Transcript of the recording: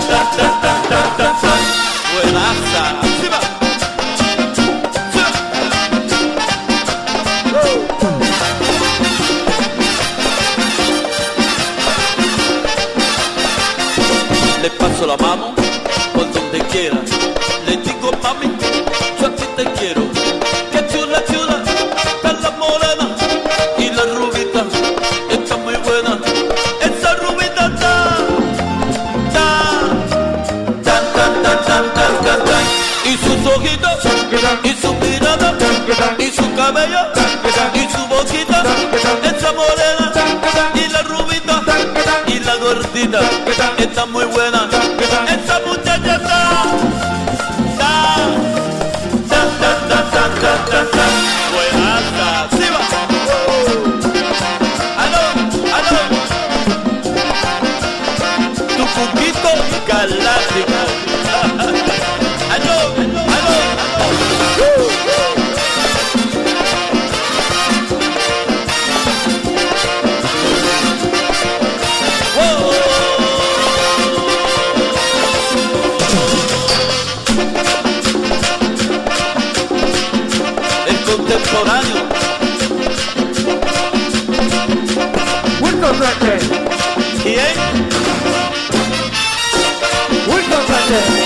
Buenaza. Sí va. Le paso la mano por donde quiera. Le digo, mami, yo a ti te quiero. Qué chula, chula, está la morena y la rubita está muy buena. Esa rubita está, y sus ojitos, y su mirada, y su cabello, y su boquita. Esa morena y la rubita y la gordita está muy buena. Esa muchacha está buenaza. Sí va. Aló, aló. Tu cuquito galáctico. Aló, aló, contemporáneo. Wilson Sánchez. ¿Quién? Wilson Sánchez.